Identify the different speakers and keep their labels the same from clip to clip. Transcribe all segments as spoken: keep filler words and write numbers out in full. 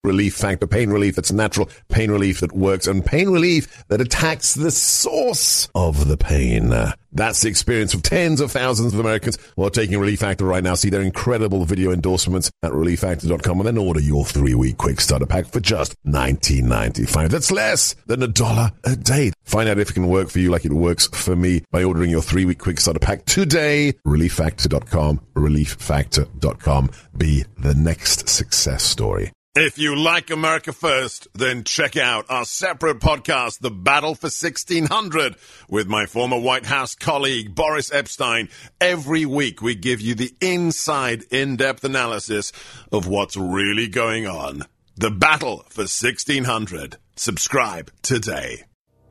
Speaker 1: relief factor, pain relief that's natural, pain relief that works, and pain relief that attacks the source of the pain. That's the experience of tens of thousands of Americans who are taking Relief Factor right now. See their incredible video endorsements at relief factor dot com and then order your three-week quick starter pack for just nineteen ninety-five. That's less than a dollar a day. Find out if it can work for you like it works for me by ordering your three-week quick starter pack today. relief factor dot com, relief factor dot com. Be the next success story. If you like America First, then check out our separate podcast, The Battle for sixteen hundred, with my former White House colleague, Boris Epstein. Every week, we give you the inside, in-depth analysis of what's really going on. The Battle for sixteen hundred. Subscribe today.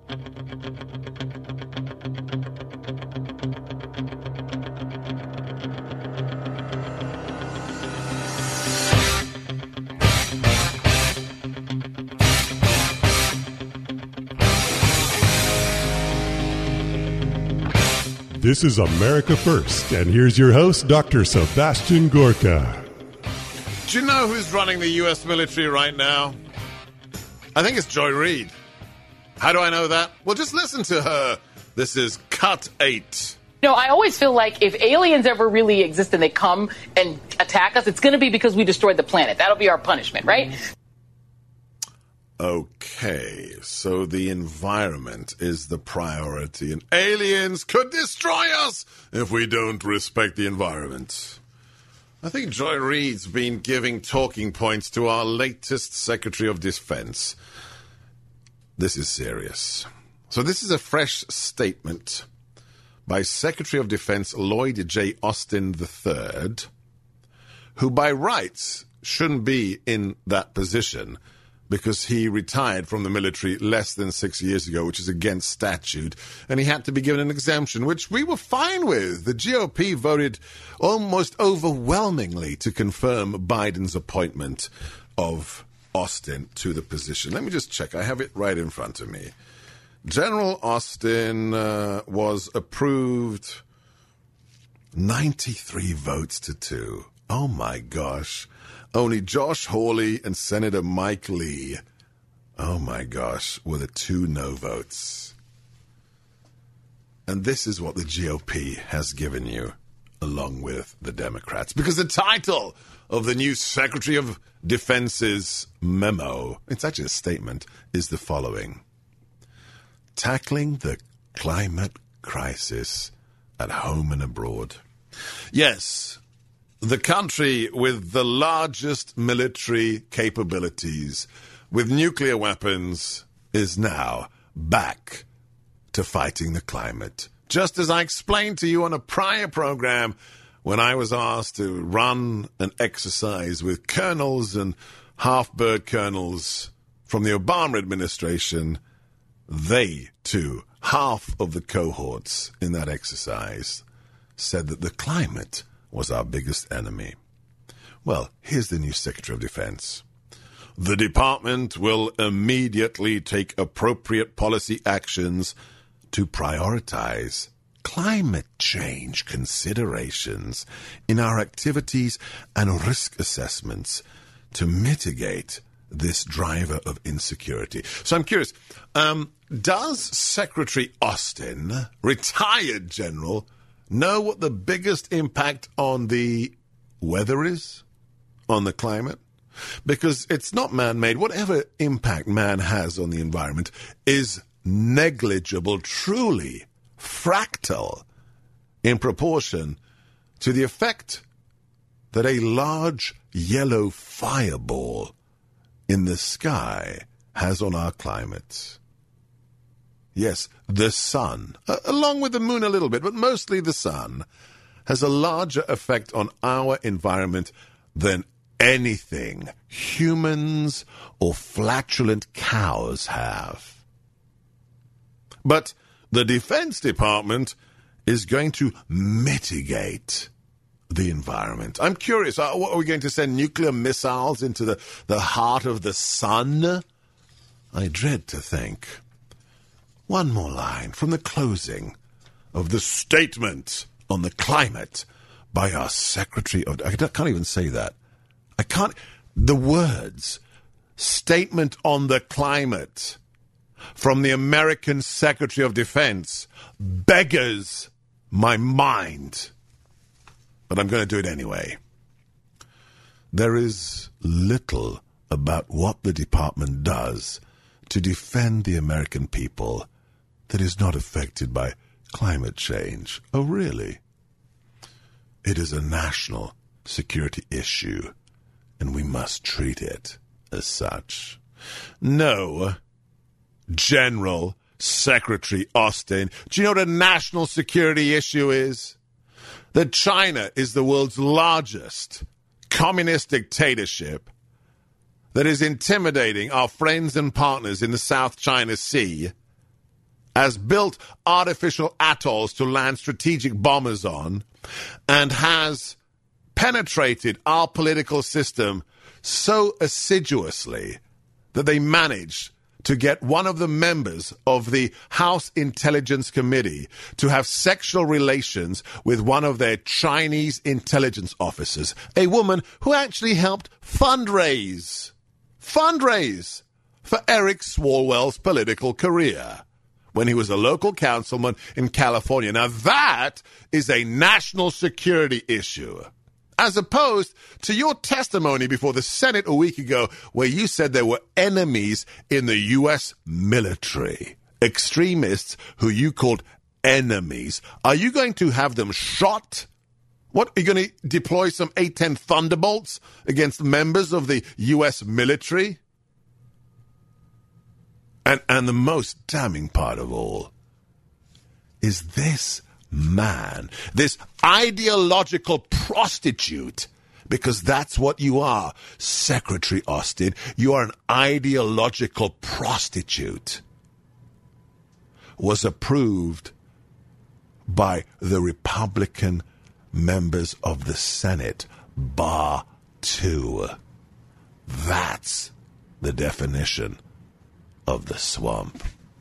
Speaker 2: This is America First, and here's your host, Doctor Sebastian Gorka.
Speaker 1: Do you know who's running the U S military right now? I think it's Joy Reid. How do I know that? Well, just listen to her. This is Cut eight.
Speaker 3: You know, I always feel like if aliens ever really exist and they come and attack us, it's going to be because we destroyed the planet. That'll be our punishment, right?
Speaker 1: Okay, so the environment is the priority, and aliens could destroy us if we don't respect the environment. I think Joy Reid's been giving talking points to our latest Secretary of Defense. This is serious. So this is a fresh statement by Secretary of Defense Lloyd J. Austin the third, who by rights shouldn't be in that position, because he retired from the military less than six years ago, which is against statute, and he had to be given an exemption, which we were fine with. The G O P voted almost overwhelmingly to confirm Biden's appointment of Austin to the position. Let me just check. I have it right in front of me. General Austin uh, was approved ninety-three votes to two. Oh, my gosh. Only Josh Hawley and Senator Mike Lee, oh my gosh, were the two no votes. And this is what the G O P has given you, along with the Democrats. Because the title of the new Secretary of Defense's memo, it's actually a statement, is the following: Tackling the Climate Crisis at Home and Abroad. Yes, the country with the largest military capabilities, with nuclear weapons, is now back to fighting the climate. Just as I explained to you on a prior program when I was asked to run an exercise with colonels and half-bird colonels from the Obama administration, they, too, half of the cohorts in that exercise, said that the climate was our biggest enemy. Well, here's the new Secretary of Defense. The department will immediately take appropriate policy actions to prioritize climate change considerations in our activities and risk assessments to mitigate this driver of insecurity. So I'm curious, um, does Secretary Austin, retired general, know what the biggest impact on the weather is, on the climate? Because it's not man-made. Whatever impact man has on the environment is negligible, truly fractal, in proportion to the effect that a large yellow fireball in the sky has on our climate. Yes, the sun, uh, along with the moon a little bit, but mostly the sun, has a larger effect on our environment than anything humans or flatulent cows have. But the Defense Department is going to mitigate the environment. I'm curious, are, are we going to send nuclear missiles into the, the heart of the sun? I dread to think. One more line from the closing of the statement on the climate by our Secretary of... I can't even say that. I can't... The words statement on the climate from the American Secretary of Defense beggars my mind. But I'm going to do it anyway. There is little about what the department does to defend the American people that is not affected by climate change. Oh, really? It is a national security issue, and we must treat it as such. No, General Secretary Austin, do you know what a national security issue is? That China is the world's largest communist dictatorship that is intimidating our friends and partners in the South China Sea, has built artificial atolls to land strategic bombers on, and has penetrated our political system so assiduously that they managed to get one of the members of the House Intelligence Committee to have sexual relations with one of their Chinese intelligence officers, a woman who actually helped fundraise, fundraise for Eric Swalwell's political career when he was a local councilman in California. Now that is a national security issue, as opposed to your testimony before the Senate a week ago where you said there were enemies in the U S military, extremists who you called enemies. Are you going to have them shot? What, are you going to deploy some A ten Thunderbolts against members of the U S military? And, and the most damning part of all is this man, this ideological prostitute, because that's what you are, Secretary Austin. You are an ideological prostitute, was approved by the Republican members of the Senate, bar two. That's the definition of the swamp.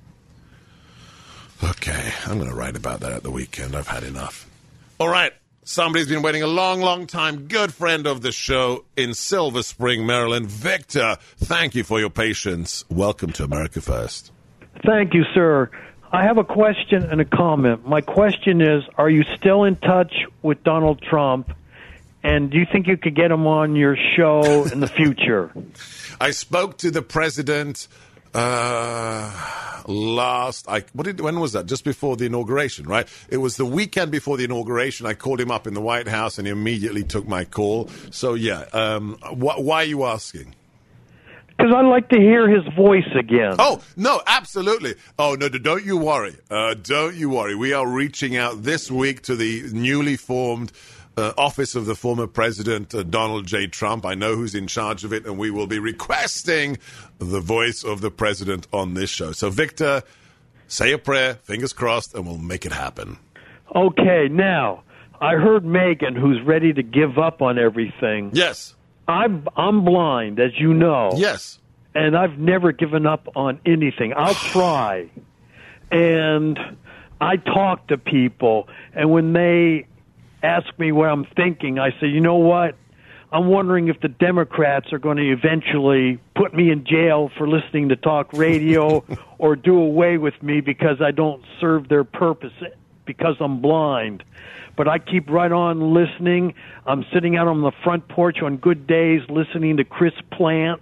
Speaker 1: Okay, I'm going to write about that at the weekend. I've had enough. All right, somebody's been waiting a long, long time. Good friend of the show in Silver Spring, Maryland. Victor, thank you for your patience. Welcome to America First.
Speaker 4: Thank you, sir. I have a question and a comment. My question is, are you still in touch with Donald Trump? And do you think you could get him on your show in the future?
Speaker 1: I spoke to the president Uh, last, I what did when was that? Just before the inauguration, right? It was the weekend before the inauguration. I called him up in the White House, and he immediately took my call. So yeah, um, wh- why are you asking?
Speaker 4: Because I'd like to hear his voice again.
Speaker 1: Oh no, absolutely. Oh no, don't you worry. Uh, don't you worry. We are reaching out this week to the newly formed Uh, office of the former president, uh, Donald J. Trump. I know who's in charge of it, and we will be requesting the voice of the president on this show. So, Victor, say a prayer, fingers crossed, and we'll make it happen.
Speaker 4: Okay, now, I heard Megan, who's ready to give up on everything.
Speaker 1: Yes.
Speaker 4: I'm, I'm blind, as you know.
Speaker 1: Yes.
Speaker 4: And I've never given up on anything. I'll try. And I talk to people, and when they ask me what I'm thinking, I say, you know what? I'm wondering if the Democrats are going to eventually put me in jail for listening to talk radio or do away with me because I don't serve their purpose because I'm blind. But I keep right on listening. I'm sitting out on the front porch on good days listening to Chris Plant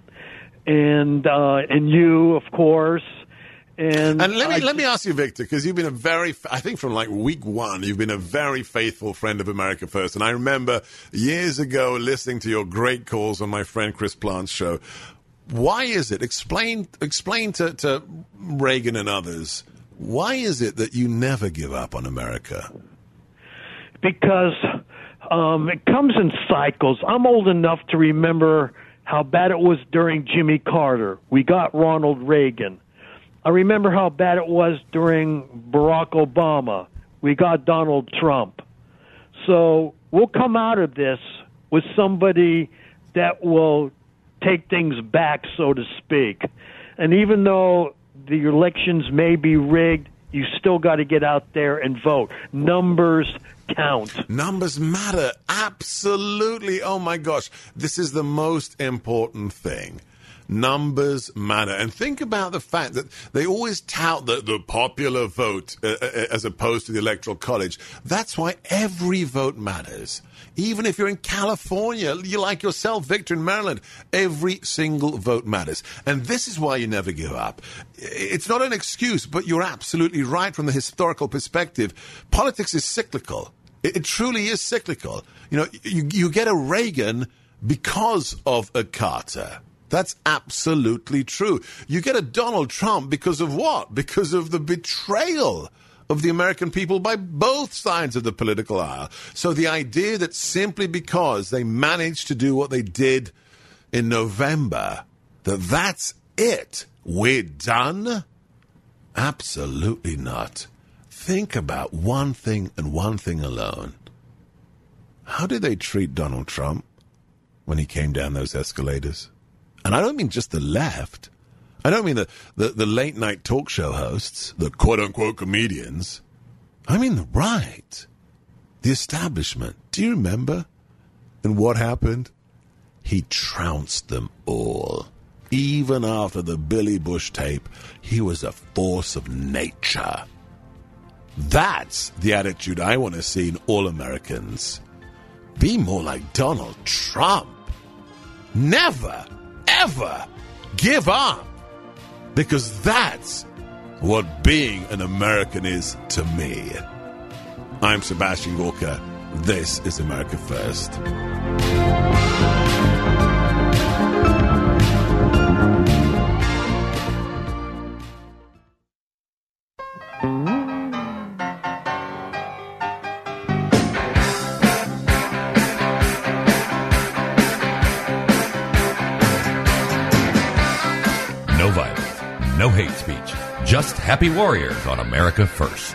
Speaker 4: and uh, and you, of course. And,
Speaker 1: and let me
Speaker 4: I,
Speaker 1: let me ask you, Victor, because you've been a very, I think from like week one, you've been a very faithful friend of America First. And I remember years ago listening to your great calls on my friend Chris Plant's show. Why is it? Explain explain to, to Reagan and others, why is it that you never give up on America?
Speaker 4: Because um, it comes in cycles. I'm old enough to remember how bad it was during Jimmy Carter. We got Ronald Reagan. I remember how bad it was during Barack Obama. We got Donald Trump. So we'll come out of this with somebody that will take things back, so to speak. And even though the elections may be rigged, you still got to get out there and vote. Numbers count.
Speaker 1: Numbers matter. Absolutely. Oh, my gosh. This is the most important thing. numbers matter. And think about the fact that they always tout the, the popular vote uh, as opposed to the Electoral College. That's why every vote matters. Even if you're in California, you like yourself, Victor, in Maryland, every single vote matters. And this is why you never give up. It's not an excuse, but you're absolutely right from the historical perspective. Politics is cyclical. It, it truly is cyclical. You know, you, you get a Reagan because of a Carter. That's absolutely true. You get a Donald Trump because of what? Because of the betrayal of the American people by both sides of the political aisle. So the idea that simply because they managed to do what they did in November, that that's it, we're done? Absolutely not. Think about one thing and one thing alone. How did they treat Donald Trump when he came down those escalators? And I don't mean just the left. I don't mean the, the, the late-night talk show hosts, the quote-unquote comedians. I mean the right, the establishment. Do you remember? And what happened? He trounced them all. Even after the Billy Bush tape, he was a force of nature. That's the attitude I want to see in all Americans. Be more like Donald Trump. Never, ever give up. Because that's what being an American is to me. I'm Sebastian Gorka. This is America First.
Speaker 5: No violence, no hate speech, just happy warriors on America First.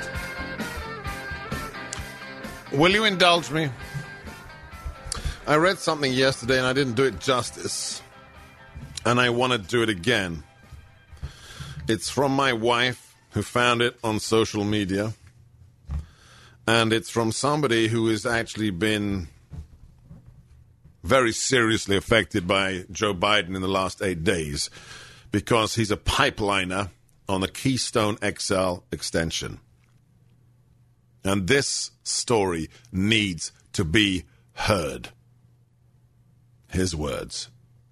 Speaker 1: Will you indulge me? I read something yesterday and I didn't do it justice. And I want to do it again. It's from my wife, who found it on social media. And it's from somebody who has actually been very seriously affected by Joe Biden in the last eight days. Because he's a pipeliner on the Keystone X L extension. And this story needs to be heard. His words.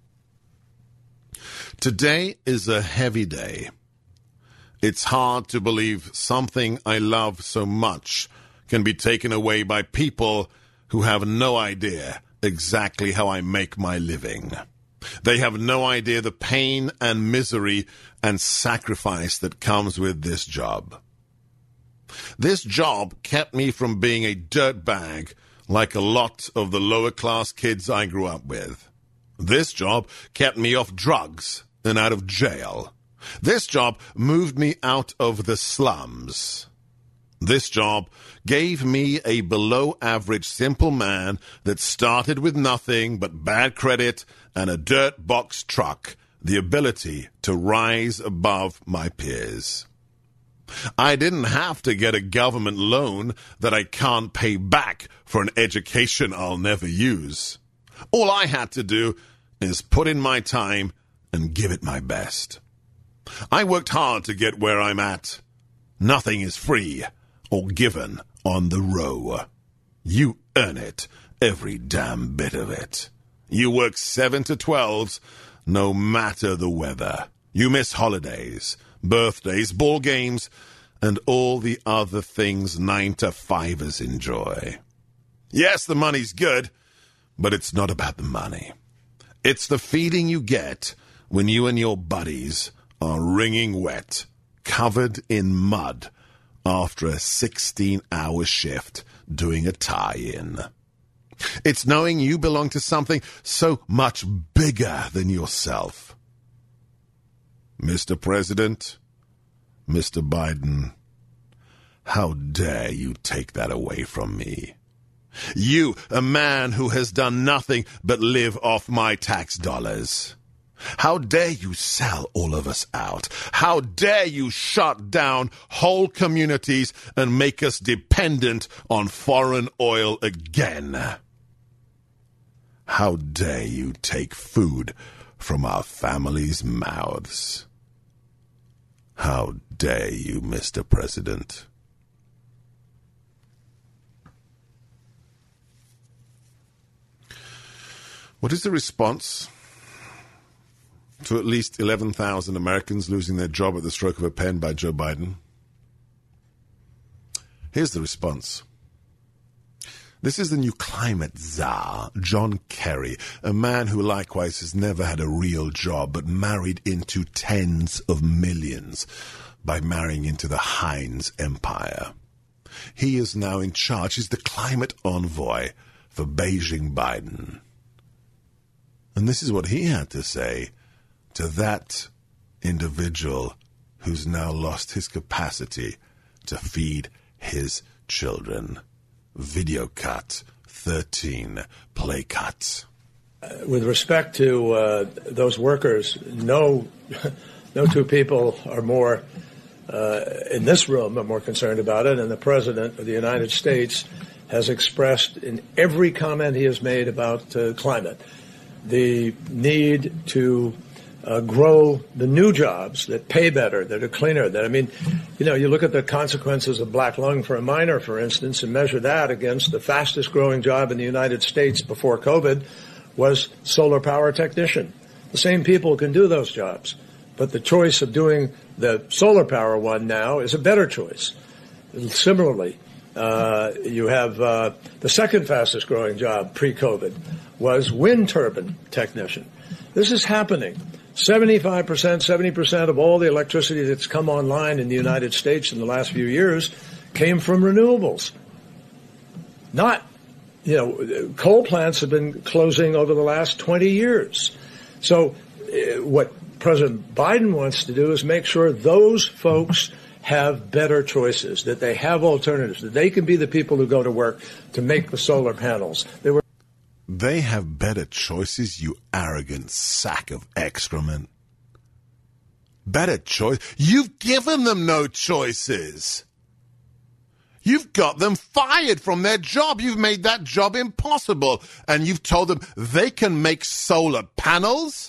Speaker 1: Today is a heavy day. It's hard to believe something I love so much can be taken away by people who have no idea exactly how I make my living. They have no idea the pain and misery and sacrifice that comes with this job. This job kept me from being a dirtbag like a lot of the lower class kids I grew up with. This job kept me off drugs and out of jail. This job moved me out of the slums. This job gave me a below-average simple man that started with nothing but bad credit and a dirt box truck, the ability to rise above my peers. I didn't have to get a government loan that I can't pay back for an education I'll never use. All I had to do is put in my time and give it my best. I worked hard to get where I'm at. Nothing is free or given on the row. You earn it, every damn bit of it. You work seven to twelves, no matter the weather. You miss holidays, birthdays, ball games, and all the other things nine to fivers enjoy. Yes, the money's good, but it's not about the money. It's the feeling you get when you and your buddies are wringing wet, covered in mud, after a sixteen-hour shift doing a tie-in. It's knowing you belong to something so much bigger than yourself. Mister President, Mister Biden, how dare you take that away from me? You, a man who has done nothing but live off my tax dollars. How dare you sell all of us out? How dare you shut down whole communities and make us dependent on foreign oil again? How dare you take food from our families' mouths. How dare you, Mister President? What is the response to at least eleven thousand Americans losing their job at the stroke of a pen by Joe Biden? Here's the response. This is the new climate czar, John Kerry, a man who likewise has never had a real job but married into tens of millions by marrying into the Heinz empire. He is now in charge. He's the climate envoy for Beijing Biden. And this is what he had to say to that individual who's now lost his capacity to feed his children. Video cut thirteen, play cut.
Speaker 6: Uh, with respect to uh, those workers, no, no two people are more uh, in this room are more concerned about it, and the President of the United States has expressed in every comment he has made about uh, climate the need to uh, grow the new jobs that pay better, that are cleaner. That I mean, you know, you look at the consequences of black lung for a miner, for instance, and measure that against the fastest growing job in the United States before COVID was solar power technician. The same people can do those jobs, but the choice of doing the solar power one now is a better choice. Similarly, uh, you have uh, the second fastest growing job pre-COVID was wind turbine technician. This is happening. seventy-five percent, seventy percent of all the electricity that's come online in the United States in the last few years came from renewables. Not, you know, coal plants have been closing over the last twenty years. So uh, what President Biden wants to do is make sure those folks have better choices, that they have alternatives, that they can be the people who go to work to make the solar panels. They were
Speaker 1: They have better choices, you arrogant sack of excrement. Better choice? You've given them no choices. You've got them fired from their job. You've made that job impossible. And you've told them they can make solar panels?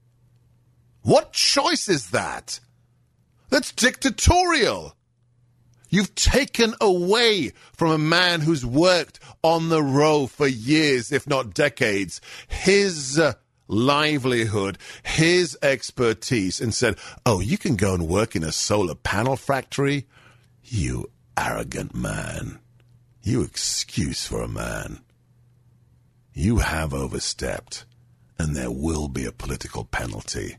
Speaker 1: What choice is that? That's dictatorial. You've taken away from a man who's worked on the row for years, if not decades, his uh, livelihood, his expertise, and said, oh, you can go and work in a solar panel factory? You arrogant man. You excuse for a man. You have overstepped, and there will be a political penalty.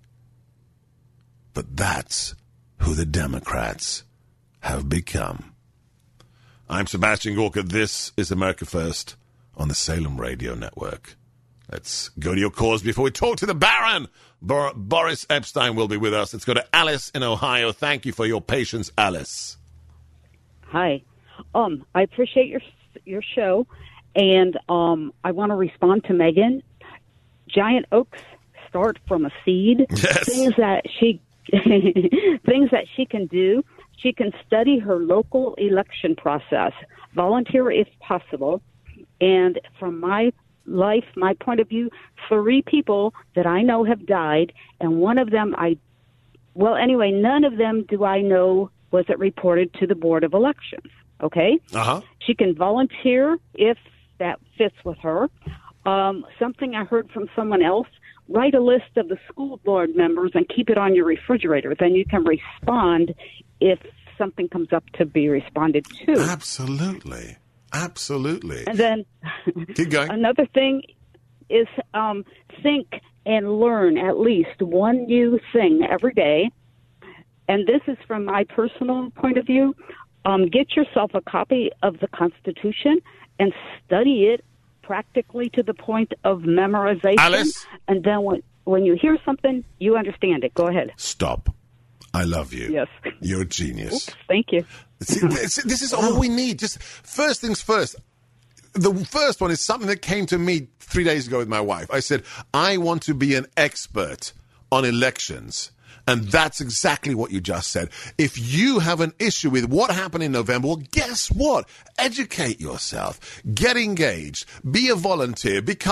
Speaker 1: But that's who the Democrats have become. I'm Sebastian Gorka. This is America First on the Salem Radio Network. Let's go to your calls before we talk to the Baron. Bor- Boris Epstein will be with us. Let's go to Alice in Ohio. Thank you for your patience, Alice.
Speaker 7: Hi. Um, I appreciate your your show, and um, I want to respond to Megan. Giant oaks start from a seed.
Speaker 1: Yes.
Speaker 7: Things that she things that she can do. She can study her local election process, volunteer if possible, and from my life, my point of view, three people that I know have died, and one of them I, well, anyway, none of them do I know was it reported to the Board of Elections, okay?
Speaker 1: Uh-huh.
Speaker 7: She can volunteer if that fits with her. Um, something I heard from someone else, write a list of the school board members and keep it on your refrigerator. Then you can respond if something comes up to be responded to.
Speaker 1: Absolutely. Absolutely.
Speaker 7: And then
Speaker 1: Keep going.
Speaker 7: Another thing is um, think and learn at least one new thing every day. And this is from my personal point of view. Um, get yourself a copy of the Constitution and study it practically to the point of memorization.
Speaker 1: Alice?
Speaker 7: And then when, when you hear something, you understand it. Go ahead.
Speaker 1: Stop. I love you.
Speaker 7: Yes.
Speaker 1: You're a genius.
Speaker 7: Oops, thank you.
Speaker 1: See, this, this is all we need. Just first things first. The first one is something that came to me three days ago with my wife. I said, I want to be an expert on elections. And that's exactly what you just said. If you have an issue with what happened in November, well, guess what? Educate yourself. Get engaged. Be a volunteer. Become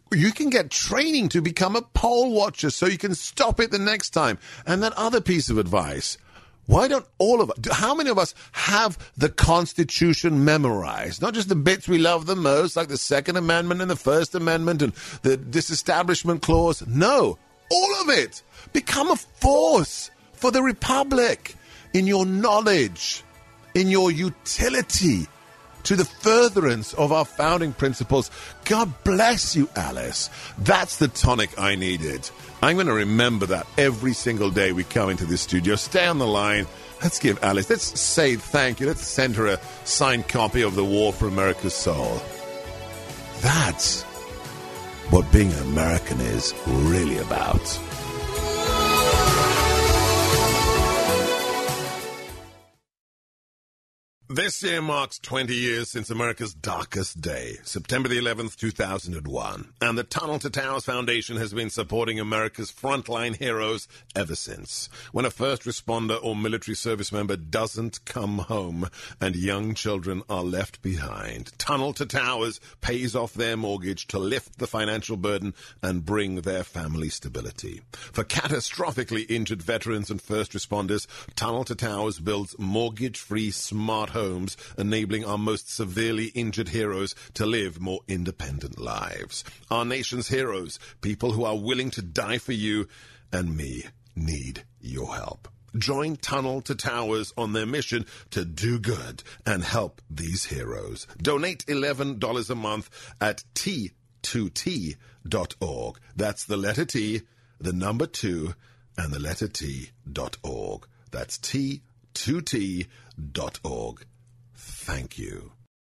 Speaker 1: You can get training to become a poll watcher so you can stop it the next time. And that other piece of advice, why don't all of us, how many of us have the Constitution memorized? Not just the bits we love the most, like the Second Amendment and the First Amendment and the Disestablishment Clause. No, all of it. Become a force for the Republic in your knowledge, in your utility, to the furtherance of our founding principles. God bless you, Alice. That's the tonic I needed. I'm going to remember that every single day we come into this studio. Stay on the line. Let's give Alice, let's say thank you. Let's send her a signed copy of The War for America's Soul. That's what being an American is really about. This year marks twenty years since America's darkest day, September the eleventh, two thousand one. And the Tunnel to Towers Foundation has been supporting America's frontline heroes ever since. When a first responder or military service member doesn't come home and young children are left behind, Tunnel to Towers pays off their mortgage to lift the financial burden and bring their family stability. For catastrophically injured veterans and first responders, Tunnel to Towers builds mortgage-free smart homes homes, enabling our most severely injured heroes to live more independent lives. Our nation's heroes, people who are willing to die for you and me, need your help. Join Tunnel to Towers on their mission to do good and help these heroes. Donate eleven dollars a month at T two T dot org. That's the letter T, the number two, and the letter T dot org. That's T two T dot org. Thank you.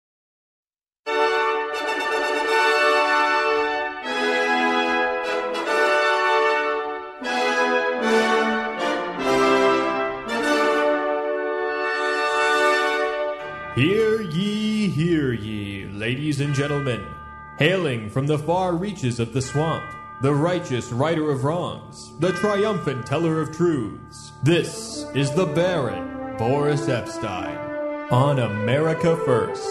Speaker 8: Hear ye, hear ye, ladies and gentlemen. Hailing from the far reaches of the swamp, the righteous righter of wrongs, the triumphant teller of truths. This is the Baron Boris Epshteyn on America First.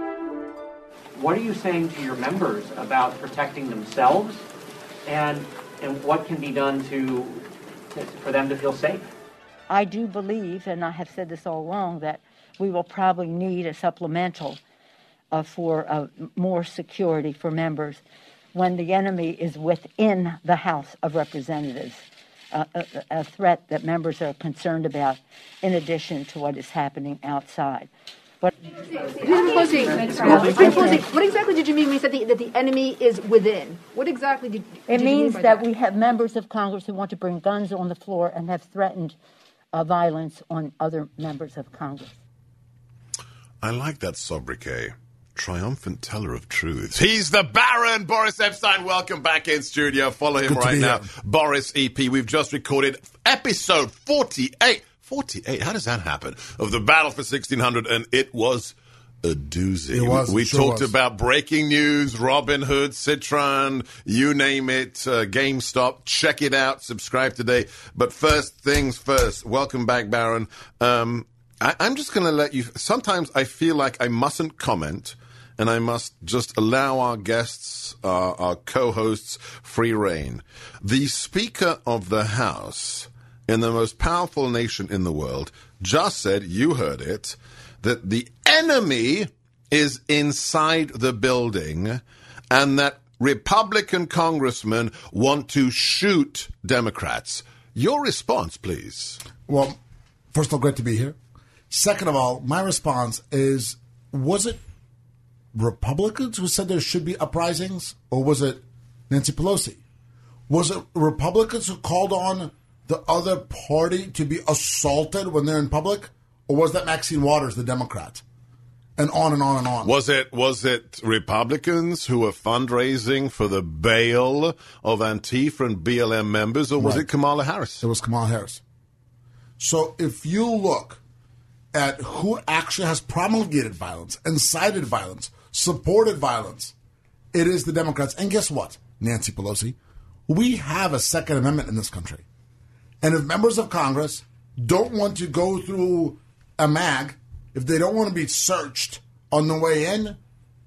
Speaker 9: What are you saying to your members about protecting themselves, and and what can be done to, to for them to feel safe?
Speaker 10: I do believe, and I have said this all along, that we will probably need a supplemental uh, for uh, more security for members when the enemy is within the House of Representatives. Uh, a, a threat that members are concerned about, in addition to what is happening outside. But
Speaker 11: What exactly did you mean when you said the, that the enemy is within? What exactly did, did
Speaker 10: it
Speaker 11: you
Speaker 10: means
Speaker 11: mean by
Speaker 10: that,
Speaker 11: that?
Speaker 10: We have members of Congress who want to bring guns on the floor and have threatened uh, violence on other members of Congress.
Speaker 1: I like that sobriquet. Triumphant teller of truths. He's the Baron, Boris Epshteyn. Welcome back in studio. Follow him right now. Here. Boris E P. We've just recorded episode forty-eight. forty-eight? How does that happen? Of the Battle for sixteen hundred, and it was a doozy.
Speaker 12: It was.
Speaker 1: We
Speaker 12: it sure
Speaker 1: talked
Speaker 12: was.
Speaker 1: about breaking news, Robin Hood, Citron, you name it, uh, GameStop. Check it out. Subscribe today. But first things first. Welcome back, Baron. Um, I, I'm just going to let you... Sometimes I feel like I mustn't comment, and I must just allow our guests, uh, our co-hosts, free reign. The Speaker of the House in the most powerful nation in the world just said, you heard it, that the enemy is inside the building and that Republican congressmen want to shoot Democrats. Your response, please.
Speaker 12: Well, first of all, great to be here. Second of all, my response is, was it Republicans who said there should be uprisings, or was it Nancy Pelosi? Was it Republicans who called on the other party to be assaulted when they're in public, or was that Maxine Waters, the Democrat? And on and on and on.
Speaker 1: Was it was it Republicans who were fundraising for the bail of Antifa and B L M members, or was
Speaker 12: Right.
Speaker 1: it Kamala Harris?
Speaker 12: It was Kamala Harris. So if you look at who actually has promulgated violence, incited violence, supported violence, it is the Democrats. And guess what, Nancy Pelosi? We have a Second Amendment in this country. And if members of Congress don't want to go through a mag, if they don't want to be searched on the way in,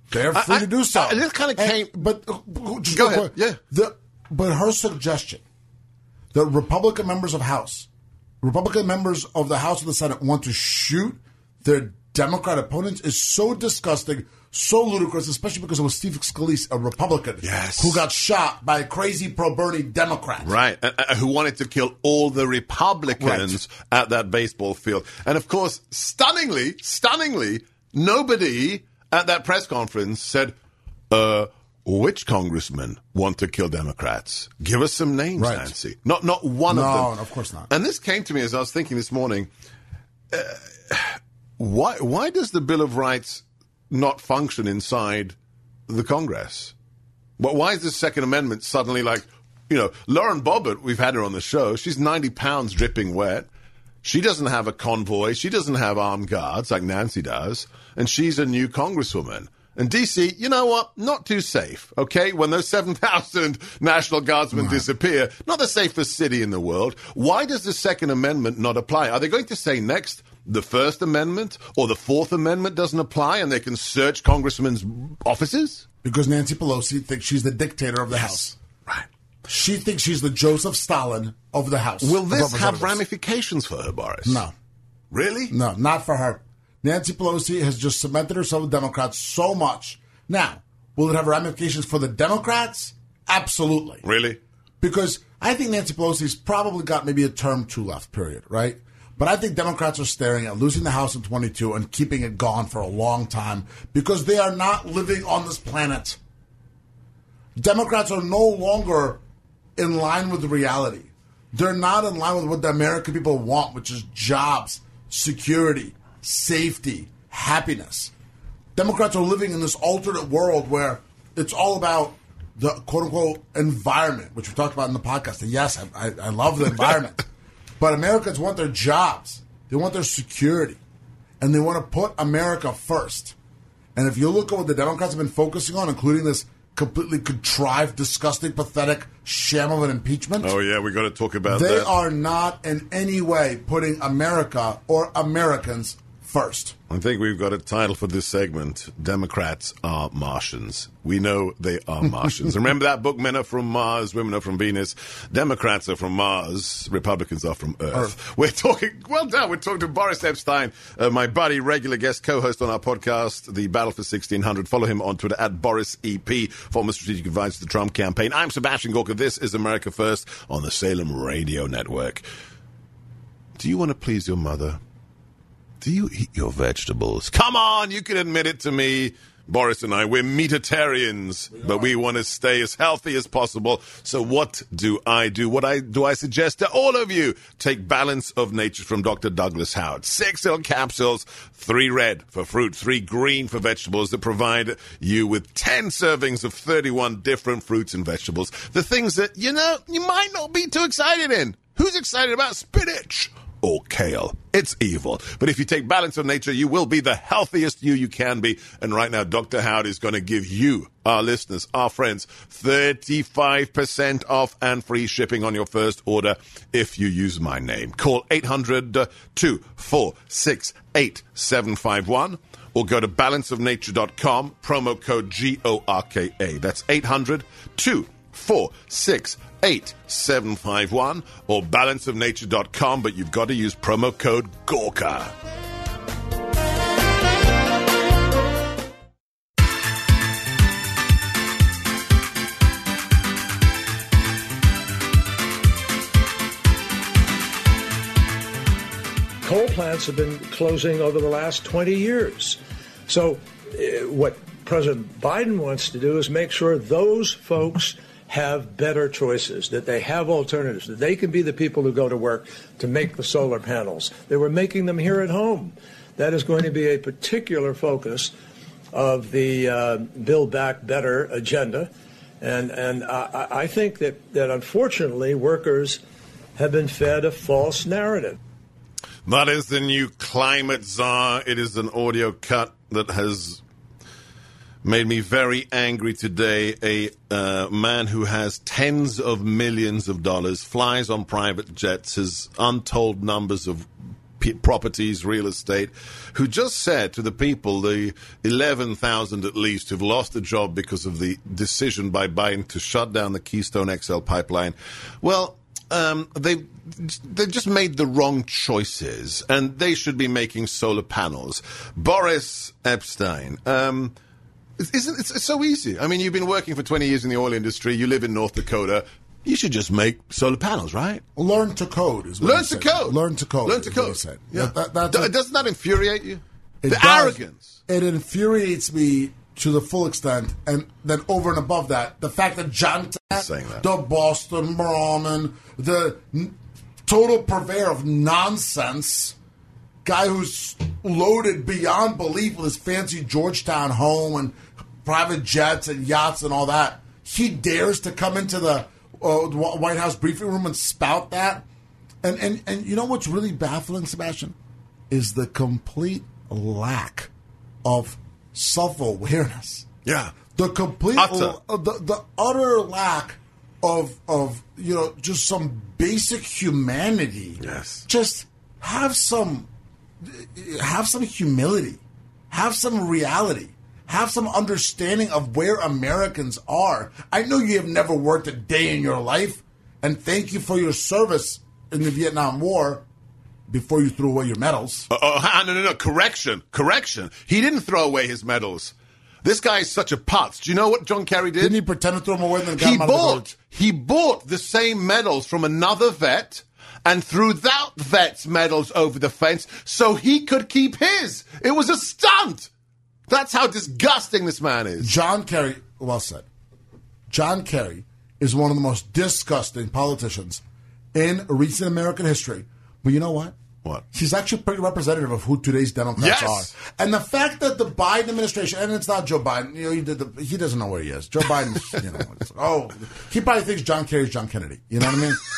Speaker 12: They're free
Speaker 1: I,
Speaker 12: to do so.
Speaker 1: I, this kind of came.
Speaker 12: But uh, just
Speaker 1: go
Speaker 12: real
Speaker 1: ahead.
Speaker 12: quick,
Speaker 1: Yeah.
Speaker 12: The, but her suggestion that Republican members of House, Republican members of the House and the Senate want to shoot their Democrat opponents is so disgusting, so ludicrous, especially because it was Steve Scalise, a Republican,
Speaker 1: yes.
Speaker 12: who got shot by a crazy pro-Bernie Democrat.
Speaker 1: Right, uh, uh, who wanted to kill all the Republicans right. at that baseball field. And, of course, stunningly, stunningly, nobody at that press conference said, uh, which congressmen want to kill Democrats? Give us some names, right. Nancy. Not not one
Speaker 12: no,
Speaker 1: of them.
Speaker 12: No, of course not.
Speaker 1: And this came to me as I was thinking this morning, uh, why why does the Bill of Rights not function inside the Congress? But why is the Second Amendment suddenly like, you know, Lauren Boebert, we've had her on the show, she's ninety pounds dripping wet. She doesn't have a convoy. She doesn't have armed guards like Nancy does. And she's a new congresswoman. And D C, you know what? Not too safe, okay? When those seven thousand National Guardsmen right. disappear, not the safest city in the world. Why does the Second Amendment not apply? Are they going to say next the First Amendment or the Fourth Amendment doesn't apply and they can search congressmen's offices?
Speaker 12: Because Nancy Pelosi thinks she's the dictator of the
Speaker 1: yes.
Speaker 12: House.
Speaker 1: Right.
Speaker 12: She thinks she's the Joseph Stalin of the House.
Speaker 1: Will this have ramifications for her, Boris?
Speaker 12: No.
Speaker 1: Really?
Speaker 12: No, not for her. Nancy Pelosi has just cemented herself with Democrats so much. Now, will it have ramifications for the Democrats? Absolutely.
Speaker 1: Really?
Speaker 12: Because I think Nancy Pelosi's probably got maybe a term two left, period, right? But I think Democrats are staring at losing the House in twenty-two and keeping it gone for a long time because they are not living on this planet. Democrats are no longer in line with reality. They're not in line with what the American people want, which is jobs, security, safety, happiness. Democrats are living in this alternate world where it's all about the quote-unquote environment, which we talked about in the podcast. And yes, I, I, I love the environment. But Americans want their jobs. They want their security. And they want to put America first. And if you look at what the Democrats have been focusing on, including this completely contrived, disgusting, pathetic sham of an impeachment.
Speaker 1: Oh, yeah, we got to talk about
Speaker 12: they
Speaker 1: that.
Speaker 12: They are not in any way putting America or Americans first.
Speaker 1: I think we've got a title for this segment. Democrats are Martians. We know they are Martians. Remember that book, Men Are From Mars, Women Are From Venus? Democrats are from Mars. Republicans are from Earth. Earth. We're talking, well done, we're talking to Boris Epstein, uh, my buddy, regular guest co-host on our podcast, The Battle for sixteen hundred. Follow him on Twitter at Boris E P, former strategic advisor to the Trump campaign. I'm Sebastian Gorka. This is America First on the Salem Radio Network. Do you want to please your mother? Do you eat your vegetables? Come on, you can admit it to me. Boris and I, we're meatitarians, we but we want to stay as healthy as possible. So what do I do? What I do I suggest to all of you? Take Balance of Nature from Doctor Douglas Howard. Six little capsules, three red for fruit, three green for vegetables that provide you with ten servings of thirty-one different fruits and vegetables. The things that, you know, you might not be too excited in. Who's excited about spinach? Or kale. It's evil. But if you take Balance of Nature, you will be the healthiest you you can be. And right now, Doctor Howard is going to give you, our listeners, our friends, thirty-five percent off and free shipping on your first order if you use my name. Call eight hundred, two four six, eight seven five one or go to balance of nature dot com, promo code G O R K A. That's eight hundred, two four six, eight seven five one or balance of nature dot com, but you've got to use promo code Gorka.
Speaker 6: Coal plants have been closing over the last twenty years. So uh, what President Biden wants to do is make sure those folks have better choices, that they have alternatives, that they can be the people who go to work to make the solar panels. They were making them here at home. That is going to be a particular focus of the uh, Build Back Better agenda. And and I, I think that, that unfortunately workers have been fed a false narrative.
Speaker 1: That is the new climate czar. It is an audio cut that has made me very angry today. A uh, man who has tens of millions of dollars, flies on private jets, has untold numbers of p- properties, real estate, who just said to the people, the eleven thousand at least who've lost a job because of the decision by Biden to shut down the Keystone X L pipeline, well, um, they they just made the wrong choices, and they should be making solar panels. Boris Epshteyn, um, isn't it's, it's so easy? I mean, you've been working for twenty years in the oil industry. You live in North Dakota. You should just make solar panels, right?
Speaker 12: Learn to code is what
Speaker 1: Learn
Speaker 12: he
Speaker 1: to
Speaker 12: said.
Speaker 1: code.
Speaker 12: Learn to code.
Speaker 1: Learn to
Speaker 12: is what
Speaker 1: code.
Speaker 12: he said.
Speaker 1: Yeah.
Speaker 12: That, that,
Speaker 1: D-
Speaker 12: that,
Speaker 1: doesn't that infuriate you?
Speaker 12: It
Speaker 1: the
Speaker 12: does.
Speaker 1: arrogance.
Speaker 12: It infuriates me to the full extent, and then over and above that, the fact that John Tat, the Boston Brahmin, the n- total purveyor of nonsense, guy who's loaded beyond belief with his fancy Georgetown home and private jets and yachts and all that, he dares to come into the uh, White House briefing room and spout that. And, and, and you know what's really baffling, Sebastian? Is the complete lack of self-awareness.
Speaker 1: Yeah.
Speaker 12: The complete,
Speaker 1: Utter.
Speaker 12: uh, the, the utter lack of, of, you know, just some basic humanity.
Speaker 1: Yes.
Speaker 12: Just have some, have some humility. Have some reality. Have some understanding of where Americans are. I know you have never worked a day in your life, and thank you for your service in the Vietnam War before you threw away your medals.
Speaker 1: Uh, oh, no, no, no. Correction. Correction. He didn't throw away his medals. This guy is such a putz. Do you know what John Kerry did?
Speaker 12: Didn't he pretend to throw them away and then got
Speaker 1: He
Speaker 12: them out of the
Speaker 1: bought,
Speaker 12: village?
Speaker 1: he bought the same medals from another vet and threw that vet's medals over the fence so he could keep his. It was a stunt. That's how disgusting this man is.
Speaker 12: John Kerry, well said. John Kerry is one of the most disgusting politicians in recent American history. But you know what?
Speaker 1: What?
Speaker 12: He's actually pretty representative of who today's Democrats
Speaker 1: Yes.
Speaker 12: are. And the fact that the Biden administration, and it's not Joe Biden, you know, he, did the, he doesn't know where he is. Joe Biden, you know, it's, oh, he probably thinks John Kerry is John Kennedy. You know what I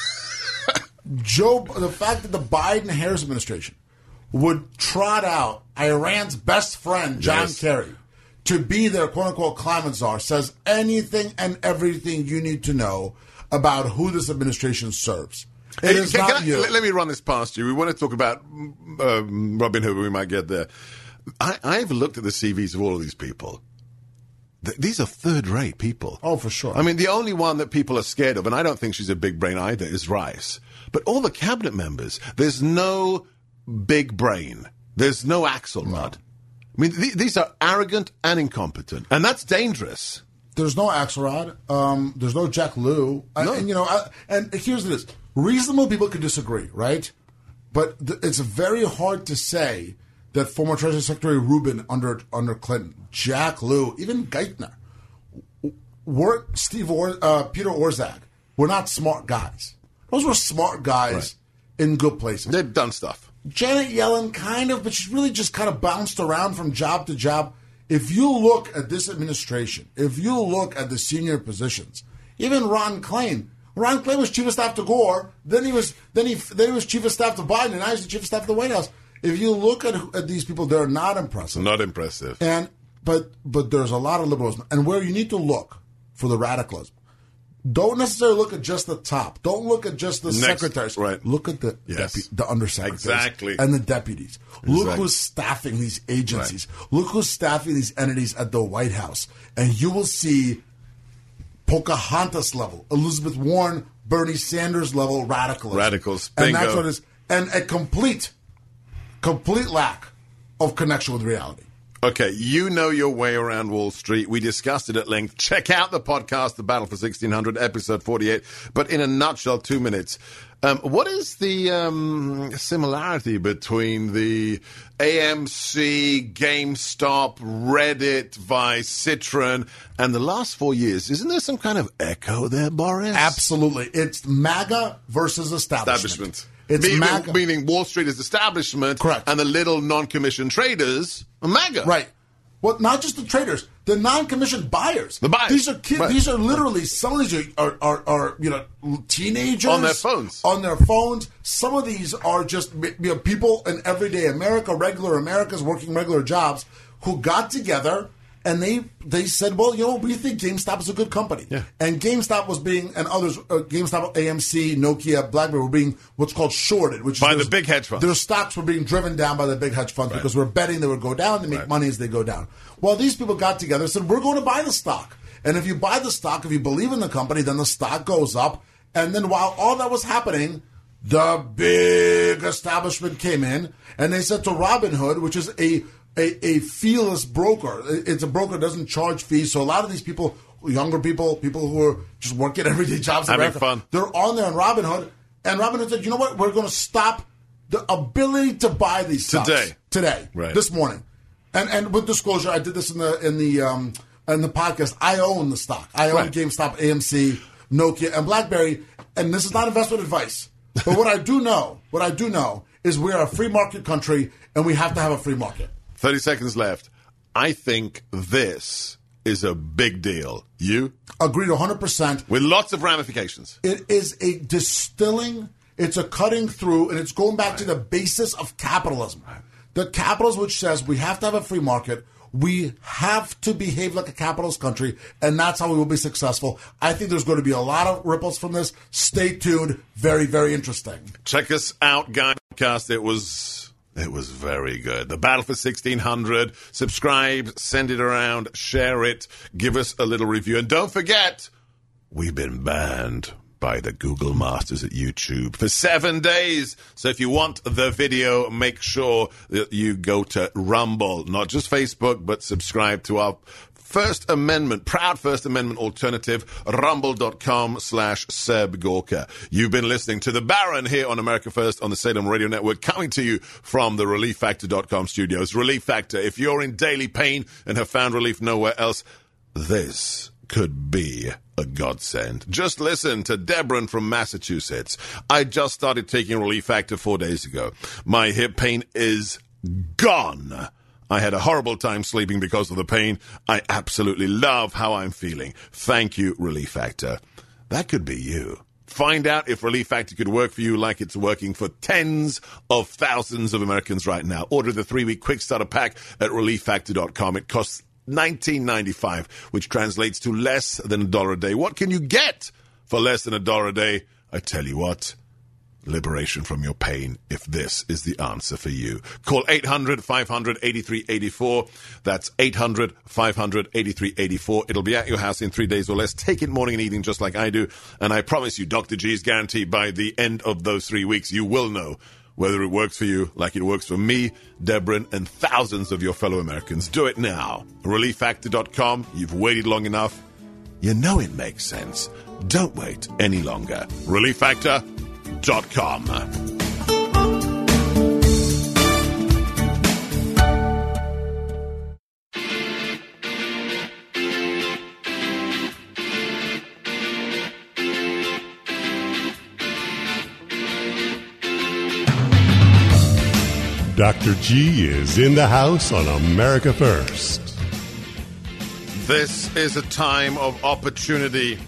Speaker 12: mean? Joe, the fact that the Biden-Harris administration would trot out Iran's best friend, John
Speaker 1: Yes.
Speaker 12: Kerry, to be their quote-unquote climate czar, says anything and everything you need to know about who this administration serves. It
Speaker 1: Hey,
Speaker 12: is
Speaker 1: can-
Speaker 12: not
Speaker 1: can I-
Speaker 12: you.
Speaker 1: let, let me run this past you. We want to talk about um, Robin Hood. We might get there. I, I've looked at the C Vs of all of these people. Th- these are third-rate people.
Speaker 12: Oh, for sure.
Speaker 1: I mean, the only one that people are scared of, and I don't think she's a big brain either, is Rice. But all the cabinet members, there's no big brain. There's no Axelrod. I mean, th- these are arrogant and incompetent, and that's dangerous.
Speaker 12: There's no Axelrod. Um, there's no Jack Lew. I-
Speaker 1: No.
Speaker 12: and, you know, I, and here's this. Reasonable people could disagree, right? But th- it's very hard to say that former Treasury Secretary Rubin under under Clinton, Jack Lew, even Geithner, were Steve or, uh, Peter Orszag were not smart guys. Those were smart guys
Speaker 1: Right.
Speaker 12: in good places.
Speaker 1: They've done stuff.
Speaker 12: Janet Yellen, kind of, but she's really just kind of bounced around from job to job. If you look at this administration, if you look at the senior positions, even Ron Klain, Ron Klain was chief of staff to Gore, then he was then he then he was chief of staff to Biden, and now he's the chief of staff to the White House. If you look at, at these people, they're not impressive.
Speaker 1: Not impressive.
Speaker 12: And but but there's a lot of liberalism, and where you need to look for the radicalism. Don't necessarily look at just the top. Don't look at just the
Speaker 1: Next,
Speaker 12: secretaries.
Speaker 1: right.
Speaker 12: Look at the
Speaker 1: Yes.
Speaker 12: depu- the undersecretaries
Speaker 1: Exactly.
Speaker 12: and the deputies. Look
Speaker 1: Exactly.
Speaker 12: who's staffing these agencies. Look who's staffing these entities at the White House, and you will see Pocahontas level, Elizabeth Warren, Bernie Sanders level radicalism.
Speaker 1: Radicals.
Speaker 12: and that's
Speaker 1: Bingo.
Speaker 12: what it is. And a complete, complete lack of connection with reality.
Speaker 1: Okay, you know your way around Wall Street. We discussed it at length. Check out the podcast, The Battle for sixteen hundred, episode forty-eight. But in a nutshell, two minutes. Um, what is the um, similarity between the A M C, GameStop, Reddit, Vice, Citron, and the last four years? Isn't there some kind of echo there, Boris?
Speaker 12: Absolutely. It's MAGA versus establishment.
Speaker 1: Establishment.
Speaker 12: It's
Speaker 1: meaning,
Speaker 12: MAGA.
Speaker 1: meaning Wall Street is establishment.
Speaker 12: Correct.
Speaker 1: And the little non-commissioned traders are MAGA.
Speaker 12: Right. Well, not just the traders, the non-commissioned buyers.
Speaker 1: The buyers.
Speaker 12: These are kids.
Speaker 1: Right.
Speaker 12: These are literally some of these are, are, are, are you know teenagers
Speaker 1: On their phones.
Speaker 12: On their phones. Some of these are just you know people in everyday America, regular Americans working regular jobs who got together And they they said, well, you know, we think GameStop is a good company.
Speaker 1: Yeah.
Speaker 12: And GameStop was being, and others, uh, GameStop, A M C, Nokia, BlackBerry were being what's called shorted. Which
Speaker 1: by
Speaker 12: is
Speaker 1: the big hedge funds.
Speaker 12: Their stocks were being driven down by the big hedge funds
Speaker 1: Right.
Speaker 12: because we're betting they would go down. They make
Speaker 1: Right.
Speaker 12: money as they go down. Well, these people got together and said, we're going to buy the stock. And if you buy the stock, if you believe in the company, then the stock goes up. And then while all that was happening, the big establishment came in and they said to Robinhood, which is a A, a feeless broker. It's a broker that doesn't charge fees. So a lot of these people, younger people, people who are just working everyday jobs, in
Speaker 1: having
Speaker 12: America,
Speaker 1: fun,
Speaker 12: they're on there on Robinhood. And Robinhood said, you know what? We're going to stop the ability to buy these stocks
Speaker 1: today,
Speaker 12: today,
Speaker 1: right.
Speaker 12: this morning. And and with disclosure, I did this in the in the um, in the podcast. I own the stock. I own
Speaker 1: Right.
Speaker 12: GameStop, A M C, Nokia, and BlackBerry. And this is not investment advice. But what I do know, what I do know, is we are a free market country, and we have to have a free market.
Speaker 1: thirty seconds left. I think this is a big deal. You?
Speaker 12: Agreed one hundred percent.
Speaker 1: With lots of ramifications.
Speaker 12: It is a distilling, it's a cutting through, and it's going back right. to the basis of capitalism. Right. The capitalism which says we have to have a free market, we have to behave like a capitalist country, and that's how we will be successful. I think there's going to be a lot of ripples from this. Stay tuned. Very, very interesting.
Speaker 1: Check us out, guys. It was... It was very good. The Battle for sixteen hundred. Subscribe, send it around, share it, give us a little review. And don't forget, we've been banned by the Google Masters at YouTube for seven days. So if you want the video, make sure that you go to Rumble, not just Facebook, but subscribe to our First Amendment, proud First Amendment alternative, rumble.com slash Seb Gorka. You've been listening to The Baron here on America First on the Salem Radio Network, coming to you from the relief factor dot com studios. Relief Factor, if you're in daily pain and have found relief nowhere else, this could be a godsend. Just listen to Deborah from Massachusetts. I just started taking Relief Factor four days ago. My hip pain is gone. I had a horrible time sleeping because of the pain. I absolutely love how I'm feeling. Thank you, Relief Factor. That could be you. Find out if Relief Factor could work for you like it's working for tens of thousands of Americans right now. Order the three-week quick starter pack at relief factor dot com. It costs nineteen ninety-five, which translates to less than a dollar a day. What can you get for less than a dollar a day? I tell you what. Liberation from your pain, if this is the answer for you. Call eight hundred, five hundred, eighty-three eighty-four. That's eight hundred, five hundred, eighty-three eighty-four. It'll be at your house in three days or less. Take it morning and evening just like I do. And I promise you, Doctor G's guarantee by the end of those three weeks, you will know whether it works for you like it works for me, Deborah, and thousands of your fellow Americans. Do it now. relief factor dot com. You've waited long enough. You know it makes sense. Don't wait any longer. relief factor dot com.
Speaker 2: Doctor G is in the house on America First.
Speaker 1: This is a time of opportunity.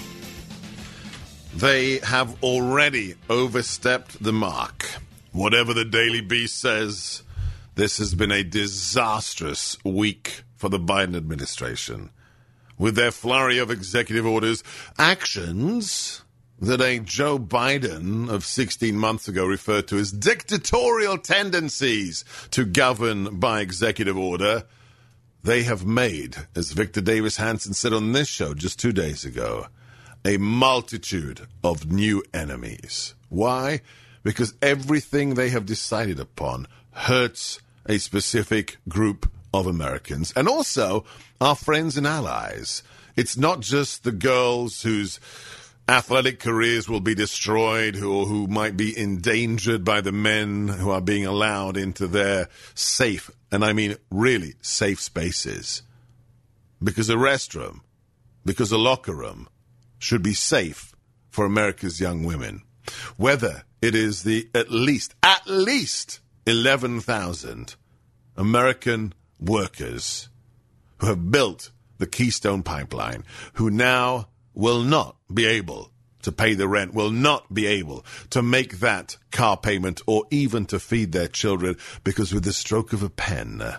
Speaker 1: They have already overstepped the mark. Whatever the Daily Beast says, this has been a disastrous week for the Biden administration. With their flurry of executive orders, actions that a Joe Biden of sixteen months ago referred to as dictatorial tendencies to govern by executive order, they have made, as Victor Davis Hanson said on this show just two days ago, a multitude of new enemies. Why? Because everything they have decided upon hurts a specific group of Americans and also our friends and allies. It's not just the girls whose athletic careers will be destroyed or who might be endangered by the men who are being allowed into their safe, and I mean really safe spaces. Because a restroom, because a locker room, should be safe for America's young women. Whether it is the at least, at least eleven thousand American workers who have built the Keystone Pipeline, who now will not be able to pay the rent, will not be able to make that car payment or even to feed their children, because with the stroke of a pen,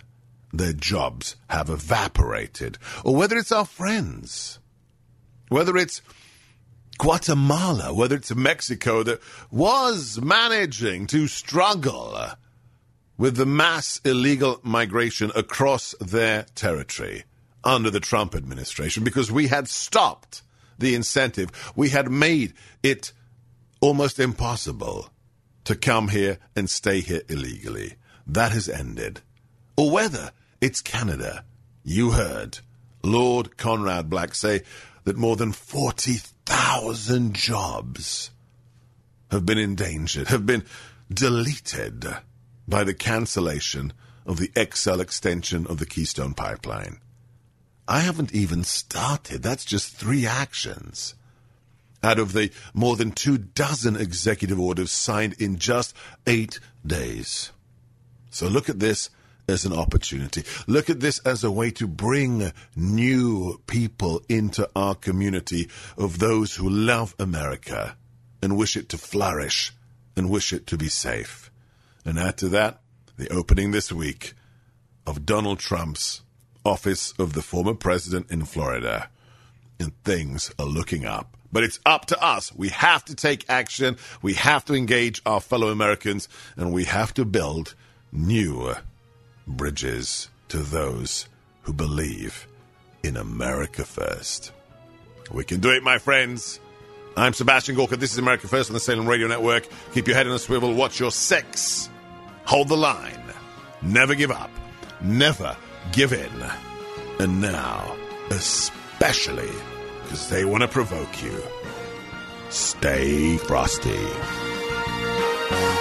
Speaker 1: their jobs have evaporated, or whether it's our friends, whether it's Guatemala, whether it's Mexico that was managing to struggle with the mass illegal migration across their territory under the Trump administration, because we had stopped the incentive. We had made it almost impossible to come here and stay here illegally. That has ended. Or whether it's Canada. You heard Lord Conrad Black say that more than forty thousand jobs have been endangered, have been deleted by the cancellation of the X L extension of the Keystone Pipeline. I haven't even started. That's just three actions out of the more than two dozen executive orders signed in just eight days. So look at this as an opportunity. Look at this as a way to bring new people into our community of those who love America and wish it to flourish and wish it to be safe. And add to that, the opening this week of Donald Trump's office of the former president in Florida. And things are looking up. But it's up to us. We have to take action. We have to engage our fellow Americans. And we have to build new bridges to those who believe in America First. We can do it, my friends. I'm Sebastian Gorka. This is America First on the Salem Radio Network. Keep your head in a swivel. Watch your six. Hold the line. Never give up. Never give in. And now, especially because they want to provoke you, stay frosty.